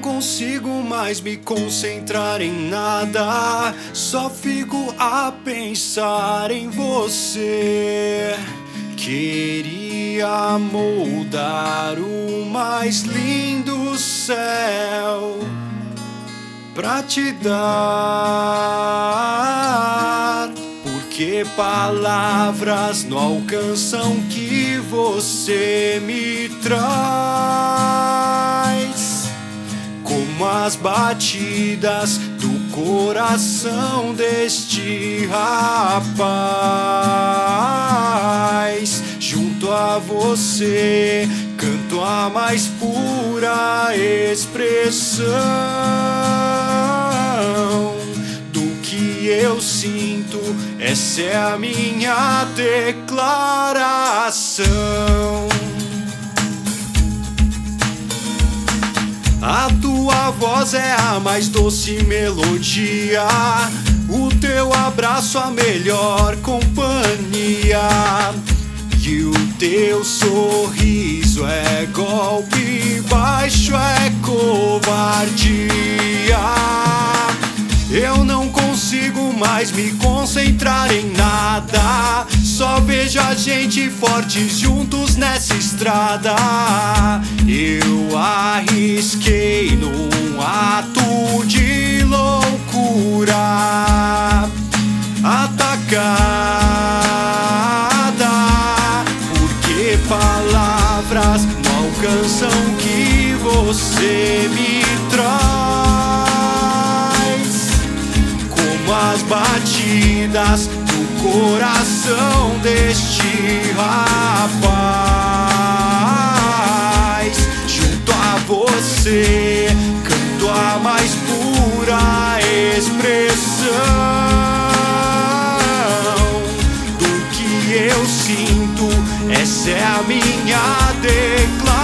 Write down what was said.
consigo mais me concentrar em nada, só fico a pensar em você. Queria moldar o mais lindo céu pra te dar, porque palavras não alcançam o que você me traz, como as batidas do coração deste rapaz. Junto a você canto a mais pura expressão do que eu sinto, essa é a minha declaração. A tua voz é a mais doce melodia, o teu abraço a melhor companhia, e o teu sorriso é golpe baixo, é covardia. Eu não consigo mais me concentrar em nada, só vejo a gente fortes juntos nessa estrada. Eu arrisquei num ato de loucura atacada, porque palavras não alcançam o que você me traz, como as batidas do coração deste rapaz. Junto a você canto a mais pura expressão do que eu sinto, essa é a minha declaração.